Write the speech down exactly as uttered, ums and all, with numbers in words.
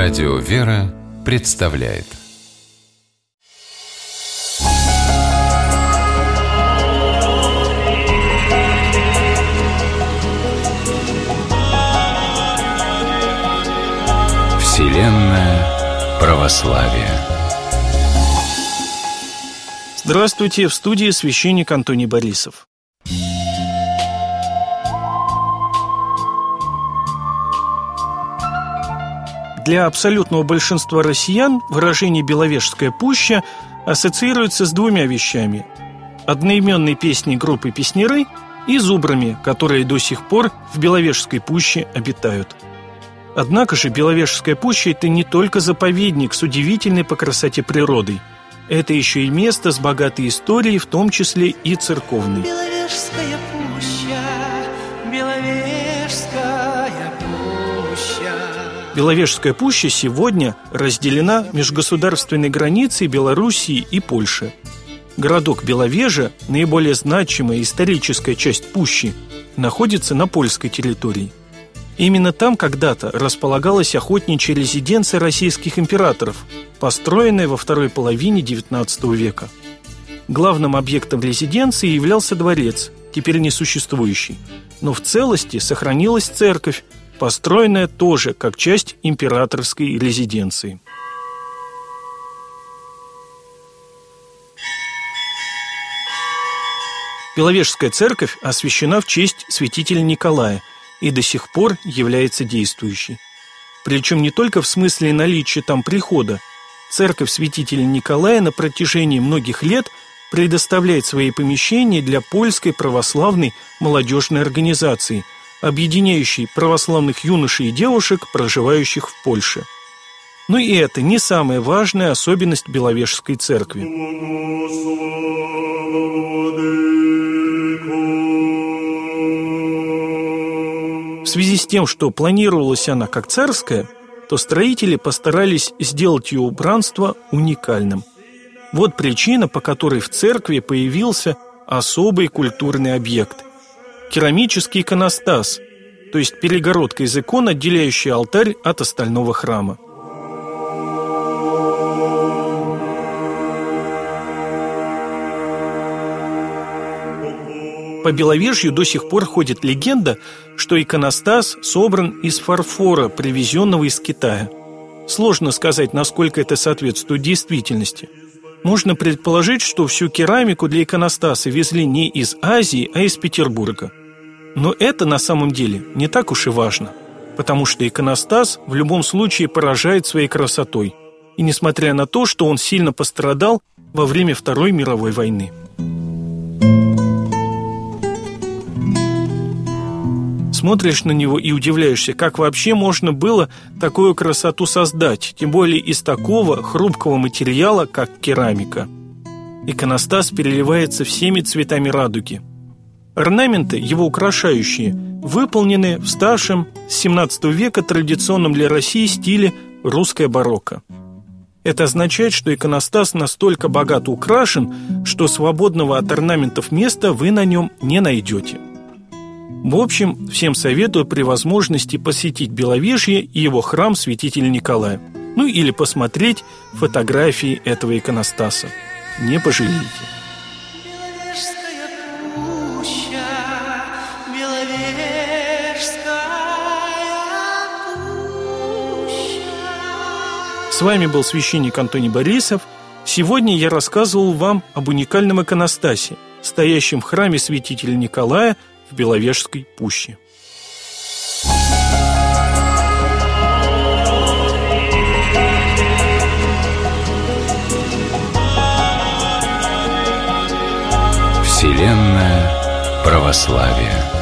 Радио «Вера» представляет Вселенная православия. Здравствуйте, в студии священник Антоний Борисов. Для абсолютного большинства россиян выражение «Беловежская пуща» ассоциируется с двумя вещами: одноименной песней группы «Песняры» и зубрами, которые до сих пор в Беловежской пуще обитают. Однако же Беловежская пуща – это не только заповедник с удивительной по красоте природой. Это еще и место с богатой историей, в том числе и церковной. Беловежская пуща, Беловежская пуща. Беловежская пуща сегодня разделена межгосударственной границей Белоруссии и Польши. Городок Беловежа, наиболее значимая историческая часть пущи, находится на польской территории. Именно там когда-то располагалась охотничья резиденция российских императоров, построенная во второй половине девятнадцатого века. Главным объектом резиденции являлся дворец, теперь несуществующий, но в целости сохранилась церковь, построенная тоже как часть императорской резиденции. Беловежская церковь освящена в честь святителя Николая и до сих пор является действующей. Причем не только в смысле наличия там прихода. Церковь святителя Николая на протяжении многих лет предоставляет свои помещения для польской православной молодежной организации, объединяющей православных юношей и девушек, проживающих в Польше. Но и это не самая важная особенность Беловежской церкви. В связи с тем, что планировалась она как царская, то строители постарались сделать ее убранство уникальным. Вот причина, по которой в церкви появился особый культурный объект – керамический иконостас, то есть перегородка из икон, отделяющая алтарь от остального храма. По Беловежью до сих пор ходит легенда, что иконостас собран из фарфора, привезенного из Китая. Сложно сказать, насколько это соответствует действительности. Можно предположить, что всю керамику для иконостаса везли не из Азии, а из Петербурга. Но это на самом деле не так уж и важно, потому что иконостас в любом случае поражает своей красотой, и несмотря на то, что он сильно пострадал во время Второй мировой войны. Смотришь на него и удивляешься, как вообще можно было такую красоту создать, тем более из такого хрупкого материала, как керамика. Иконостас переливается всеми цветами радуги. Орнаменты, его украшающие, выполнены в старшем с семнадцатого века традиционном для России стиле русское барокко. Это означает, что иконостас настолько богато украшен, что свободного от орнаментов места вы на нем не найдете. В общем, всем советую при возможности посетить Беловежье и его храм святителя Николая. Ну или посмотреть фотографии этого иконостаса. Не пожалеете. Беловежская пуща, Беловежская пуща. С вами был священник Антоний Борисов. Сегодня я рассказывал вам об уникальном иконостасе, стоящем в храме святителя Николая в Беловежской пуще. Вселенная православия.